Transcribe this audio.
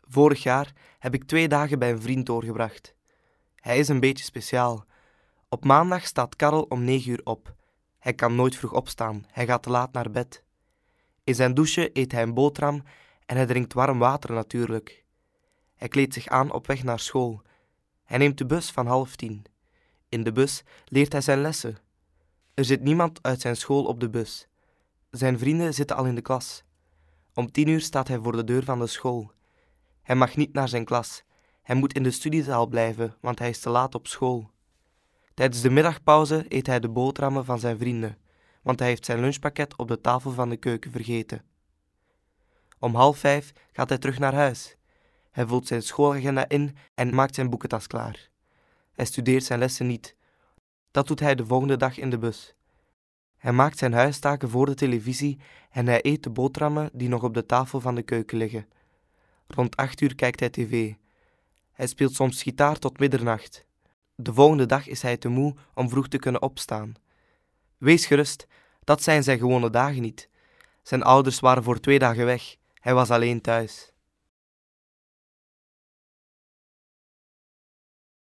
Vorig jaar heb ik 2 dagen bij een vriend doorgebracht. Hij is een beetje speciaal. Op maandag staat Karel om 9 uur op. Hij kan nooit vroeg opstaan, hij gaat te laat naar bed. In zijn douche eet hij een boterham en hij drinkt warm water natuurlijk. Hij kleedt zich aan op weg naar school. Hij neemt de bus van 9:30. In de bus leert hij zijn lessen. Er zit niemand uit zijn school op de bus. Zijn vrienden zitten al in de klas. Om 10 uur staat hij voor de deur van de school. Hij mag niet naar zijn klas. Hij moet in de studiezaal blijven, want hij is te laat op school. Tijdens de middagpauze eet hij de boterhammen van zijn vrienden, want hij heeft zijn lunchpakket op de tafel van de keuken vergeten. Om 4:30 gaat hij terug naar huis. Hij vult zijn schoolagenda in en maakt zijn boekentas klaar. Hij studeert zijn lessen niet. Dat doet hij de volgende dag in de bus. Hij maakt zijn huistaken voor de televisie en hij eet de boterhammen die nog op de tafel van de keuken liggen. Rond 8 uur kijkt hij tv. Hij speelt soms gitaar tot middernacht. De volgende dag is hij te moe om vroeg te kunnen opstaan. Wees gerust, dat zijn zijn gewone dagen niet. Zijn ouders waren voor 2 dagen weg. Hij was alleen thuis.